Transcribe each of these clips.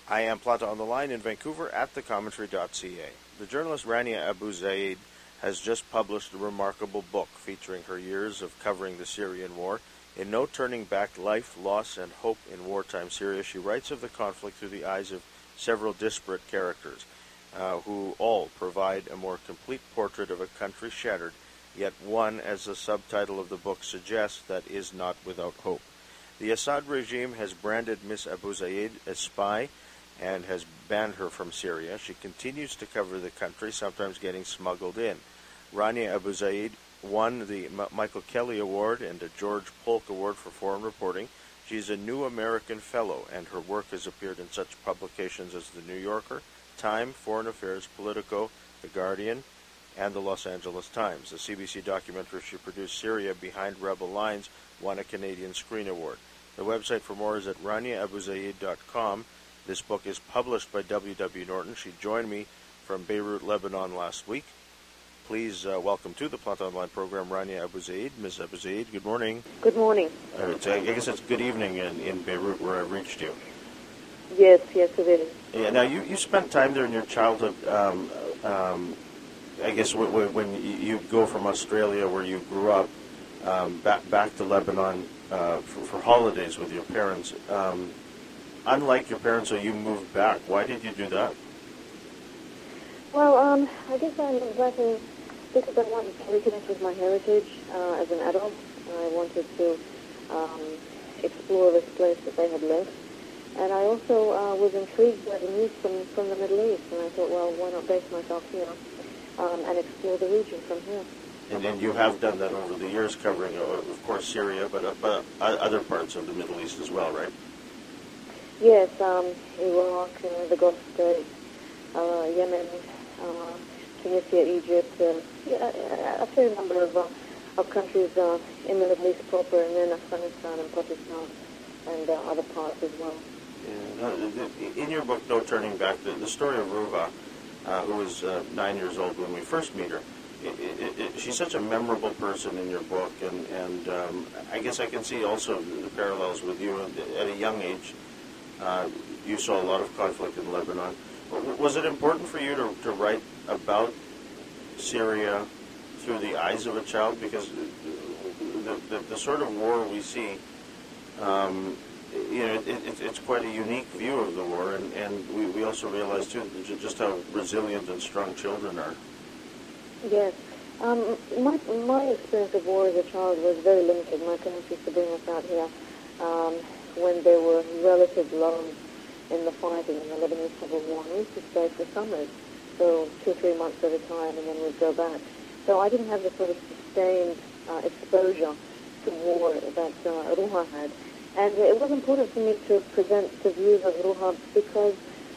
I am Planta on the line in Vancouver at thecommentary.ca. The journalist Rania Abu Zaid has just published a remarkable book featuring her years of covering the Syrian war. In No Turning Back, Life, Loss, and Hope in Wartime Syria, she writes of the conflict through the eyes of several disparate characters, who all provide a more complete portrait of a country shattered, yet one, as the subtitle of the book suggests, that is not without hope. The Assad regime has branded Miss Abu Zaid as spy and has banned her from Syria. She continues to cover the country, sometimes getting smuggled in. Rania Abu Zaid won the Michael Kelly Award and a George Polk Award for Foreign Reporting. She's a New American Fellow, and her work has appeared in such publications as The New Yorker, Time, Foreign Affairs, Politico, The Guardian, and the Los Angeles Times. The CBC documentary she produced, Syria Behind Rebel Lines, won a Canadian Screen Award. The website for more is at raniaabuzaid.com. This book is published by W.W. Norton. She joined me from Beirut, Lebanon last week. Please welcome to the Planta Online program Rania Abu Zaid. Ms. Abu Zaid, good morning. Good morning. I guess it's good evening in Beirut where I reached you. Yes, it is. Yeah, now, you spent time there in your childhood. I guess when you go from Australia where you grew up back to Lebanon for holidays with your parents. Unlike your parents, so you moved back. Why did you do that? Well, I guess I moved back because I wanted to reconnect with my heritage as an adult. I wanted to explore this place that they had left. And I also was intrigued by the news from the Middle East. And I thought, well, why not base myself here and explore the region from here? And you have done that over the years, covering, of course, Syria, but other parts of the Middle East as well, right? Yes, Iraq, the Gulf States, Yemen, Tunisia, Egypt, a fair number of countries in the Middle East proper, and then Afghanistan and Pakistan and other parts as well. Yeah. In your book, No Turning Back, the story of Ruva, who was 9 years old when we first meet her, she's such a memorable person in your book, and I guess I can see also the parallels with you. At a young age, you saw a lot of conflict in Lebanon. Was it important for you to write about Syria through the eyes of a child? Because the sort of war we see, it's quite a unique view of the war, and we also realize, too, just how resilient and strong children are. Yes. My experience of war as a child was very limited. My parents used to bring us out here when there were relative lows in the fighting in the Lebanese Civil War. We used to stay for summers, so 2 or 3 months at a time, and then we'd go back. So I didn't have the sort of sustained exposure to war that Ruha had. And it was important for me to present the views of Ruha because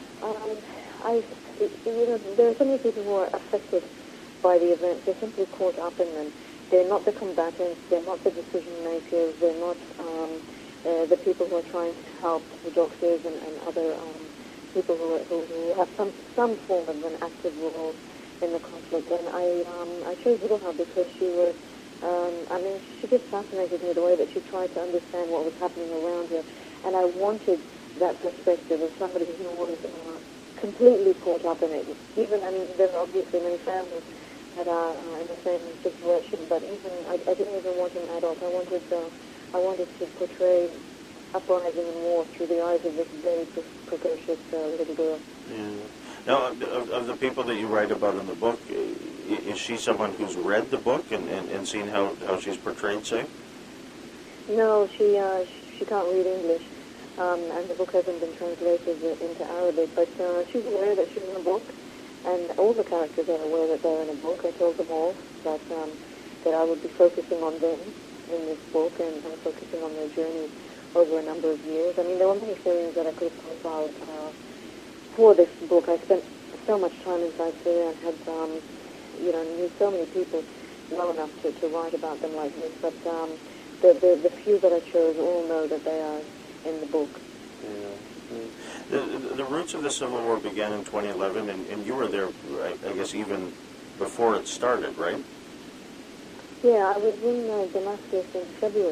there are so many people who are affected by the events. They're simply caught up in them. They're not the combatants. They're not the decision makers. They're not the people who are trying to help the doctors and other people who have some form of an active role in the conflict. And I chose Ruha because she was, she just fascinated me the way that she tried to understand what was happening around her. And I wanted that perspective of somebody who was completely caught up in it. There are obviously many families that are in the same situation, but I didn't even want an adult. I wanted to portray uprising and war through the eyes of this very precocious little girl. Yeah. Now, of the people that you write about in the book, is she someone who's read the book and seen how she's portrayed, say? No, she can't read English, and the book hasn't been translated into Arabic, but she's aware that she's in a book, and all the characters are aware that they're in a book. I told them all that I would be focusing on them in this book and focusing on their journey over a number of years. There were many Syrians that I could have profiled for this book. I spent so much time inside Syria and had, knew so many people well enough to write about them like this. But the few that I chose all know that they are in the book. Yeah. The roots of the Civil War began in 2011, and you were there, I guess, even before it started, right? Yeah, I was in Damascus in February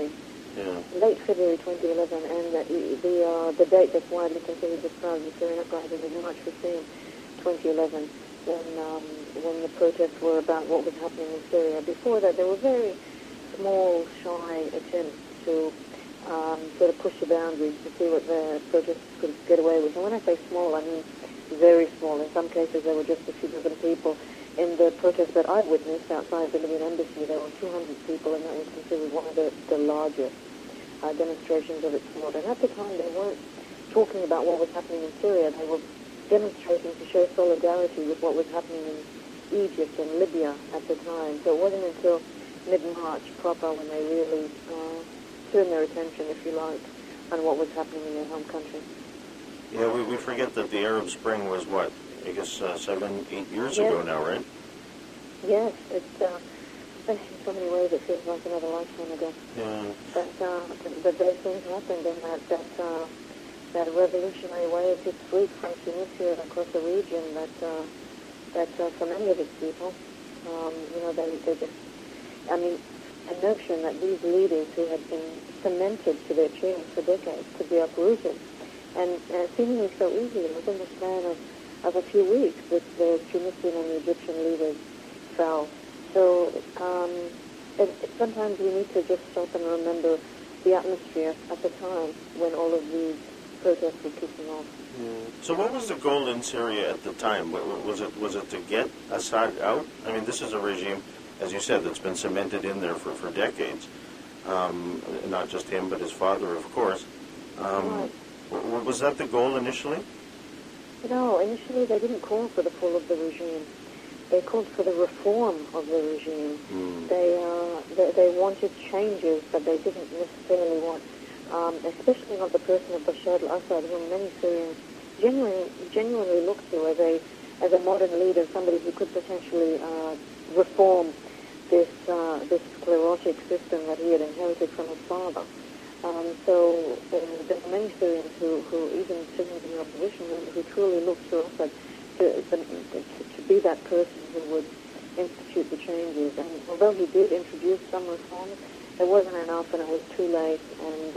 late February 2011, and the date that's widely considered the start of the Syrian uprising is March 15, 2011, when the protests were about what was happening in Syria. Before that, there were very small, shy attempts to sort of push the boundaries to see what the protests could get away with. And when I say small, I mean very small. In some cases, there were just a few dozen people. In the protests that I witnessed outside the Libyan embassy, there were 200 people, and that was considered one of the largest demonstrations of its sort. And at the time, they weren't talking about what was happening in Syria. They were demonstrating to show solidarity with what was happening in Egypt and Libya at the time. So it wasn't until mid-March proper when they really turned their attention, if you like, on what was happening in their home country. Yeah, we forget that the Arab Spring was what? I guess 7, 8 years ago now, right? Yes, it's in so many ways it feels like another lifetime ago. Yeah. But those things happened, and that revolutionary wave did sweep from Tunisia across the region. That for many of its people, they just, I mean, a notion that these leaders who had been cemented to their chairs for decades could be uprooted, and seemingly so easily within the span of a few weeks, that the Tunisian and the Egyptian leaders fell. So sometimes we need to just stop and remember the atmosphere at the time when all of these protests were kicking off. Yeah. So what was the goal in Syria at the time? Was it to get Assad out? I mean, this is a regime, as you said, that's been cemented in there for decades. Not just him, but his father, of course. Right. Was that the goal initially? No, initially they didn't call for the fall of the regime. They called for the reform of the regime. They wanted changes, but they didn't necessarily want, especially not the person of Bashar al-Assad, whom many Syrians genuinely look to as a modern leader, somebody who could potentially reform this sclerotic system that he had inherited from his father. So there are many Syrians who even Syrians in the opposition, who truly look to Assad to be that person who would institute the changes. And although he did introduce some reforms, it wasn't enough, and it was too late, and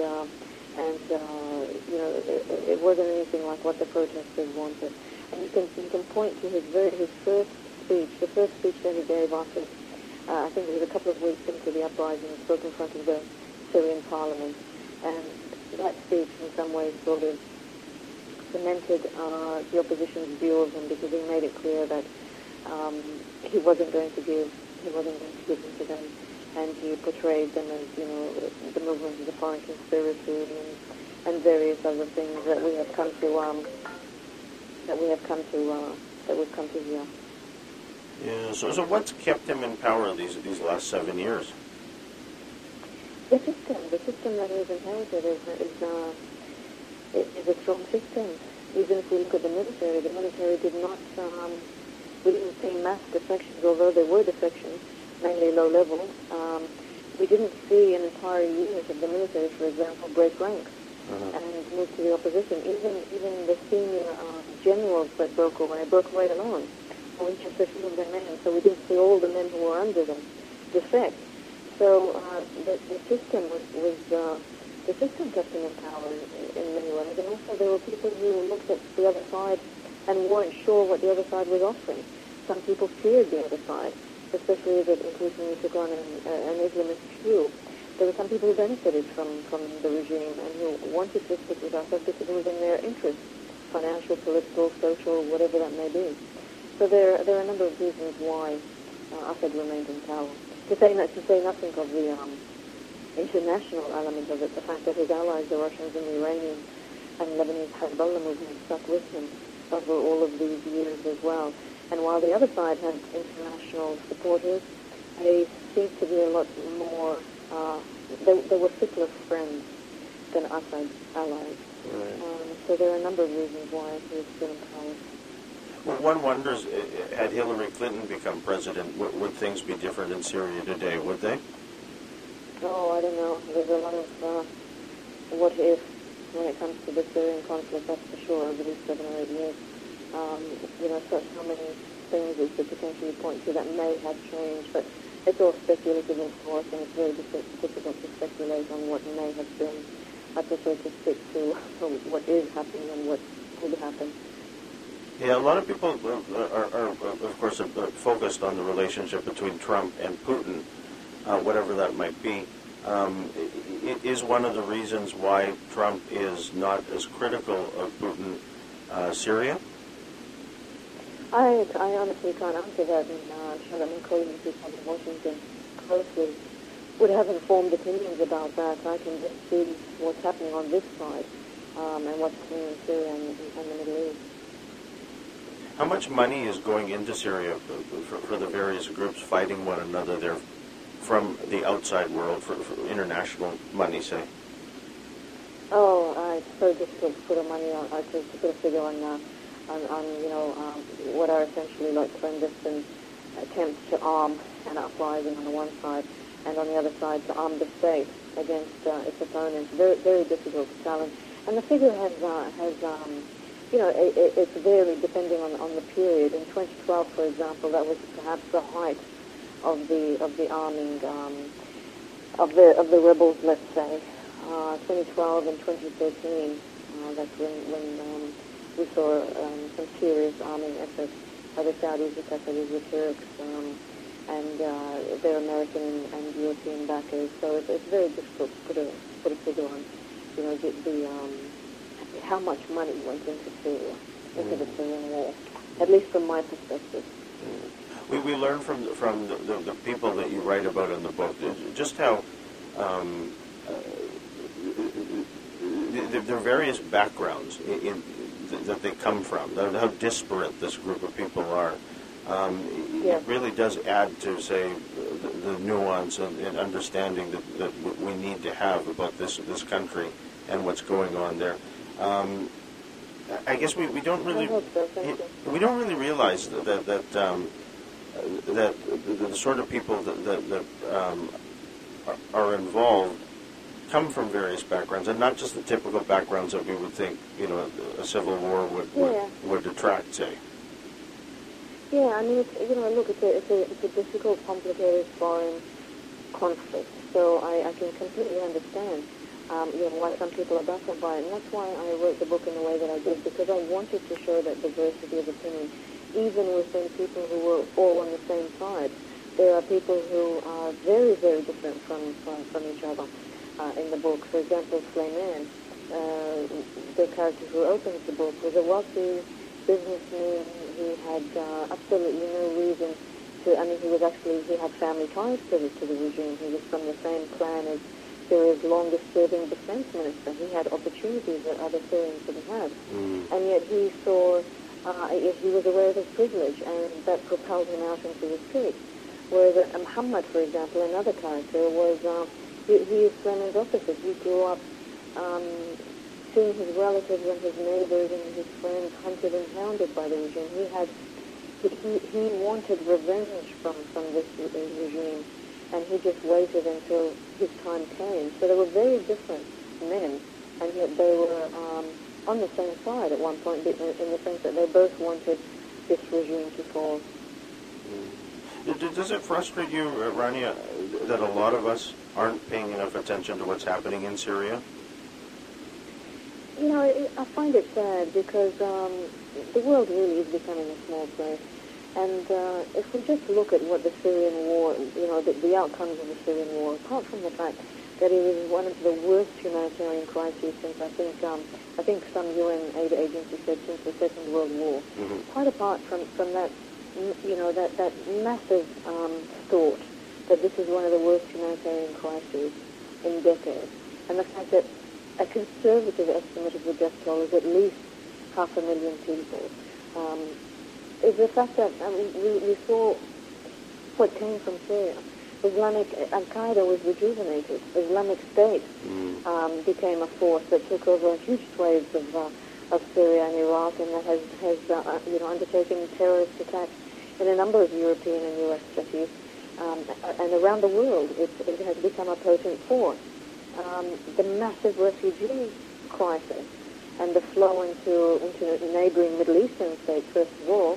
it wasn't anything like what the protesters wanted. And you can point to his first speech, the first speech that he gave after, I think it was a couple of weeks into the uprising, he spoke in front of the Syrian parliament. And that speech, in some ways, sort of cemented the opposition's view of him, because he made it clear that he wasn't going to give in to them, and he portrayed them as, the movement as a foreign conspiracy and various other things that we've come to hear. Yeah. So what's kept him in power these last 7 years? The system that he's inherited is a strong system. Even if we look at the military did not, we didn't see mass defections, although there were defections, mainly low level. We didn't see an entire unit of the military, for example, break ranks and move to the opposition. Even the senior generals that broke away alone. We just a few of their men, so we didn't see all the men who were under them defect. So the system the system kept him in power in many ways, and also there were people who looked at the other side and weren't sure what the other side was offering. Some people feared the other side, especially as it increasingly took on an Islamist view. There were some people who benefited from the regime and who wanted to stick with Assad because it was in their interest, financial, political, social, whatever that may be. So there are a number of reasons why Assad remained in power. To say nothing of the international element of it, the fact that his allies, the Russians and the Iranians and Lebanese Hezbollah movement, stuck with him over all of these years as well. And while the other side had international supporters, they seemed to be a lot more, they were fickler friends than Assad's allies. Right. So there are a number of reasons why he's still in power. One wonders, had Hillary Clinton become president, would things be different in Syria today, would they? Oh, I don't know. There's a lot of what if when it comes to the Syrian conflict, that's for sure, over these 7 or 8 years. So many things we could potentially point to that may have changed, but it's all speculative, of course, and it's very difficult to speculate on what may have been. I prefer to stick to what is happening and what could happen. Yeah, a lot of people are of course, focused on the relationship between Trump and Putin, whatever that might be. It is one of the reasons why Trump is not as critical of Putin, Syria? I honestly can't answer that, and my colleagues who come to Washington closely would have informed opinions about that. I can just see what's happening on this side and what's happening in Syria and the Middle East. How much money is going into Syria for the various groups fighting one another there from the outside world, for international money, say? Oh, it's so difficult to put a money on, to put a figure on what are essentially like clandestine attempts to arm an uprising on the one side, and on the other side to arm the state against its opponents. Very, very difficult to challenge. And the figure has it's varied depending on the period. In 2012, for example, that was perhaps the height of the arming of the rebels. Let's say 2012 and 2013. That's when we saw some serious arming efforts by the Saudis, the Qataris, the Turks, and their American and European backers. So it's very difficult to put a figure on, how much money went into Syria, into the Syrian war, at least from my perspective. We learn from the people that you write about in the book just how their various backgrounds that they come from, how disparate this group of people are. Yes. It really does add to, say, the nuance and understanding that we need to have about this country and what's going on there. I guess we don't really realize that the sort of people that are involved come from various backgrounds, and not just the typical backgrounds that we would think a civil war would attract, say. Yeah, I mean, it's a difficult, complicated foreign conflict. So I can completely understand, why some people are baffled by it, and that's why I wrote the book in the way that I did, because I wanted to show that diversity of opinion, even within people who were all on the same side. There are people who are very, very different from each other in the book. For example, Suleiman, the character who opens the book, was a wealthy businessman. He had absolutely no reason to. I mean, he had family ties to the regime. He was from the same clan as Syria's longest-serving defense minister. He had opportunities that other Syrians didn't have, and yet he saw. He was aware of his privilege, and that propelled him out into the streets. Whereas Muhammad, for example, another character, was he is Suleiman's opposite. He grew up seeing his relatives and his neighbors and his friends hunted and hounded by the regime. He wanted revenge from this regime, and he just waited until his time came. So they were very different men, and yet they were on the same side at one point, in the sense that they both wanted this regime to fall. Does it frustrate you, Rania, that a lot of us aren't paying enough attention to what's happening in Syria? I find it sad because the world really is becoming a small place. And if we just look at what the Syrian war, the outcomes of the Syrian war, apart from the fact that it was one of the worst humanitarian crises since I think some UN aid agency said since the Second World War. Mm-hmm. Quite apart from that, that massive thought that this is one of the worst humanitarian crises in decades, and the fact that a conservative estimate of the death toll is at least 500,000 people, is the fact that we saw what came from Syria. Al-Qaeda was rejuvenated. Islamic State became a force that took over huge swathes of Syria and Iraq, and that has undertaken terrorist attacks in a number of European and U.S. cities, and around the world. It has become a potent force. The massive refugee crisis and the flow into neighboring Middle Eastern states, first of all,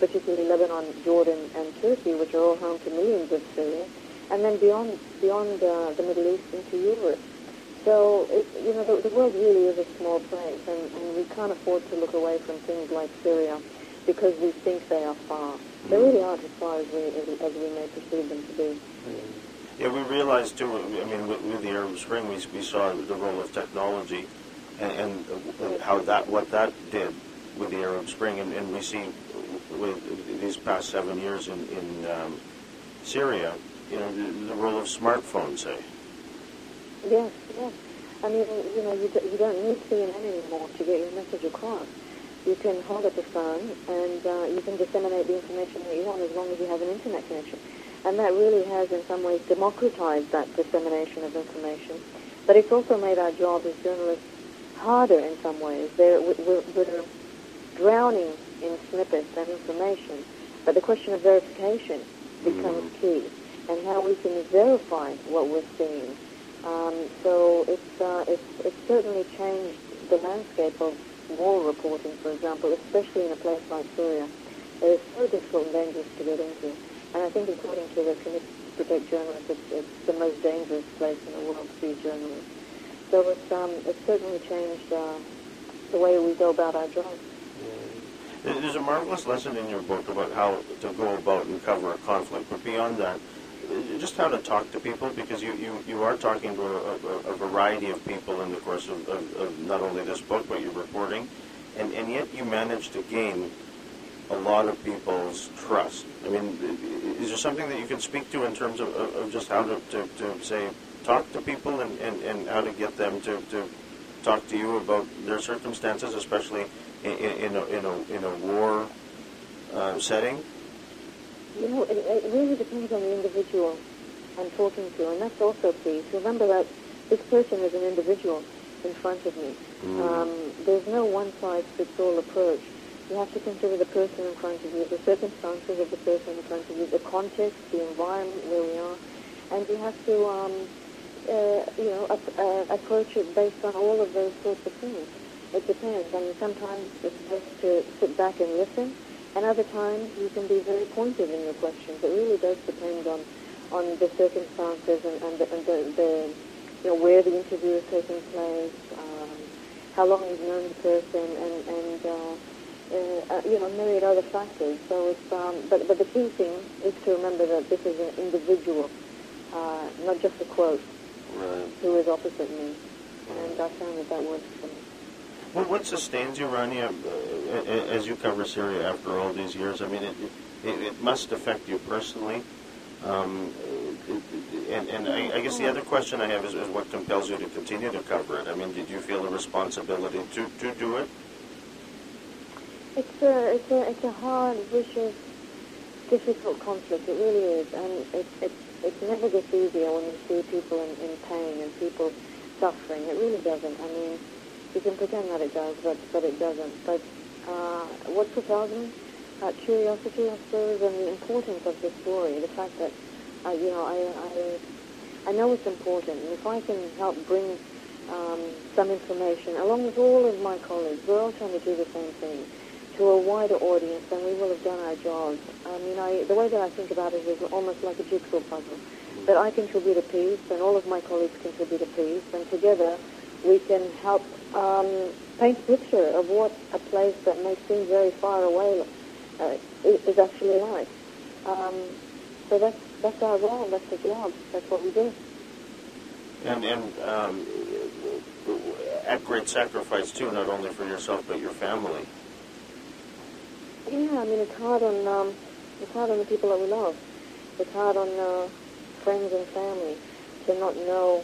particularly Lebanon, Jordan, and Turkey, which are all home to millions of Syrians, and then beyond the Middle East into Europe. So, the world really is a small place, and we can't afford to look away from things like Syria because we think they are far. They really aren't as far as we may perceive them to be. Yeah, we realized too. I mean, with the Arab Spring, we saw the role of technology and how what that did with the Arab Spring, and we see with these past 7 years in Syria, the role of smartphones, say. Yes, yes. I mean, you don't need CNN anymore to get your message across. You can hold up the phone and you can disseminate the information that you want as long as you have an internet connection. And that really has, in some ways, democratized that dissemination of information. But it's also made our job as journalists harder in some ways. We're drowning in snippets and information. But the question of verification becomes key, and how we can verify what we're seeing. So it's certainly changed the landscape of war reporting, for example, especially in a place like Syria. It is so difficult and dangerous to get into. And I think, according to the Committee to Protect Journalists, it's the most dangerous place in the world to be a journalist. So it's certainly changed the way we go about our job. There's a marvelous lesson in your book about how to go about and cover a conflict, but beyond that, just how to talk to people, because you are talking to a variety of people in the course of not only this book, but your reporting, and yet you managed to gain a lot of people's trust. I mean, is there something that you can speak to in terms of just how to say, talk to people and how to get them to talk to you about their circumstances, especially in a war setting? It really depends on the individual I'm talking to, and that's also key. To remember that this person is an individual in front of me. There's no one-size-fits-all approach. You have to consider the person in front of you, the circumstances of the person in front of you, the context, the environment where we are, and you have to, approach it based on all of those sorts of things. It depends. I mean, sometimes it's best to sit back and listen, and other times you can be very pointed in your questions. It really does depend on the circumstances and the where the interview is taking place, how long you've known the person, and myriad other factors. So it's but the key thing is to remember that this is an individual, not just a quote, who is opposite me, and I found that works for me. Well, what sustains you, Rania, as you cover Syria after all these years? I mean, it must affect you personally. And I guess the other question I have is what compels you to continue to cover it? I mean, did you feel a responsibility to do it? It's a hard, vicious, difficult conflict. It really is, and it never gets easier when you see people in pain and people suffering. It really doesn't. I mean, you can pretend that it does, but it doesn't. But what propels me? Curiosity, I suppose, and the importance of the story. The fact that I know it's important, and if I can help bring some information, along with all of my colleagues, we're all trying to do the same thing, to a wider audience, then we will have done our jobs. I mean, the way that I think about it is almost like a jigsaw puzzle. That I contribute a piece, and all of my colleagues contribute a piece, and together we can help paint a picture of what a place that may seem very far away is actually like. So that's our role, that's the job, that's what we do. And at great sacrifice too, not only for yourself but your family. Yeah, I mean it's hard on the people that we love. It's hard on friends and family to not know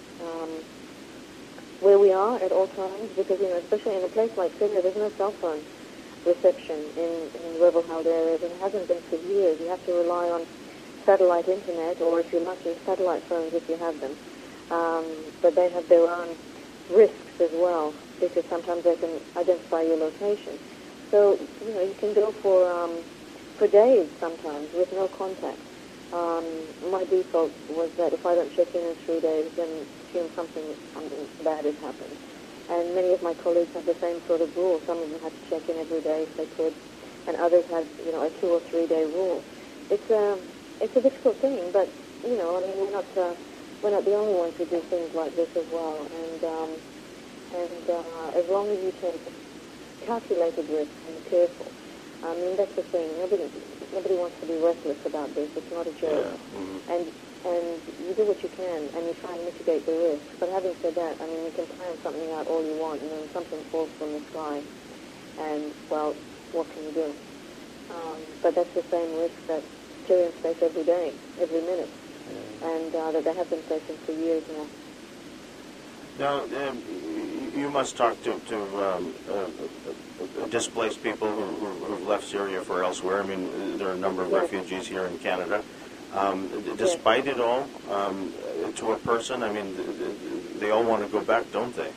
where we are at all times, because especially in a place like Syria, there's no cell phone reception in rebel-held areas, and it hasn't been for years. You have to rely on satellite internet, or if you're lucky, satellite phones if you have them. But they have their own risks as well, because sometimes they can identify your location. So you can go for days sometimes with no contact. My default was that if I don't check in 3 days, then assume something bad has happened. And many of my colleagues have the same sort of rule. Some of them had to check in every day if they could. and others have, a 2 or 3 day rule. It's a difficult thing, but I mean, we're not the only ones who do things like this as well. And as long as you take calculated risks and be careful, I mean, that's the thing. Nobody wants to be reckless about this. It's not a joke. Yeah. Mm-hmm. And you do what you can, and you try and mitigate the risks. But having said that, I mean, you can plan something out all you want, and then something falls from the sky, and, well, what can you do? But that's the same risk that Syrians face every day, every minute, and that they have been facing for years now. Now, you must talk to displaced people who've left Syria for elsewhere. I mean, there are a number of refugees here in Canada. Despite it all, to a person, I mean, they all want to go back, don't they?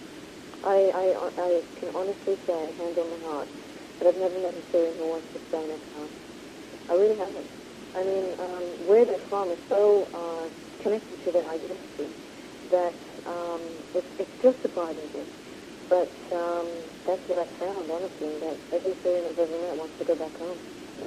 I can honestly say, hand on my heart, that I've never met a Syrian who wants to stay in their house. I really haven't. I mean, where they're from is so connected to their identity that it's just surprising me. But that's what I found, honestly, that every Syrian I've ever met wants to go back home.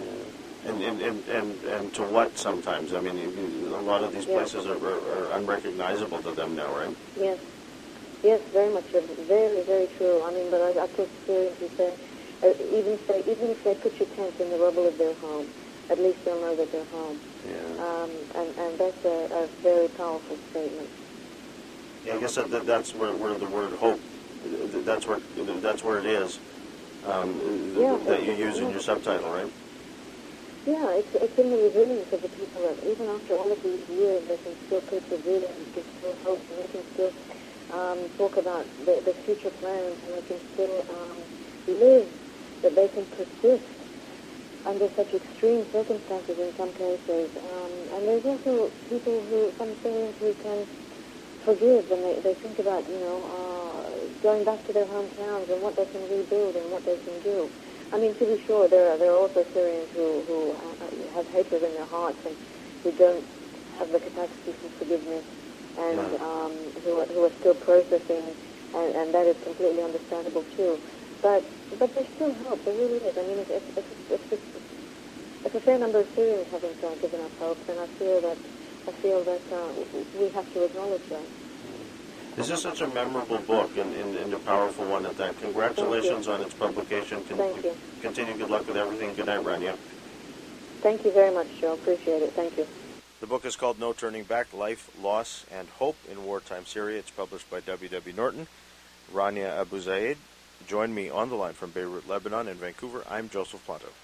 And to what sometimes? I mean, a lot of these places are unrecognizable to them now, right? Yes. Yes, very much. Very, very true. I mean, but I've talked to Syrians who say, even if they put your tent in the rubble of their home, at least they'll know that they're home. Yeah. And that's a very powerful statement. Yeah, I guess that's where the word hope, that's where it is, that you use in your subtitle, right? Yeah, it's in the resilience of the people that even after all of these years they can still persevere and they can still hope and they can still talk about the future plans and they can still live, that they can persist under such extreme circumstances in some cases. And there's also people some Syrians who can forgive and they think about, going back to their hometowns and what they can rebuild and what they can do. I mean, to be sure, there are also Syrians who have hatred in their hearts and who don't have the capacity for forgiveness and who are still processing, and that is completely understandable too. But there's still hope. There really is. I mean, if a fair number of Syrians haven't given up hope, then I feel that we have to acknowledge that. This is such a memorable book and a powerful one at that. Congratulations on its publication. Thank you. Continue good luck with everything. Good night, Rania. Thank you very much, Joe. Appreciate it. Thank you. The book is called No Turning Back, Life, Loss, and Hope in Wartime Syria. It's published by W.W. Norton. Rania Abu Zaid joined me on the line from Beirut, Lebanon, and Vancouver. I'm Joseph Planto.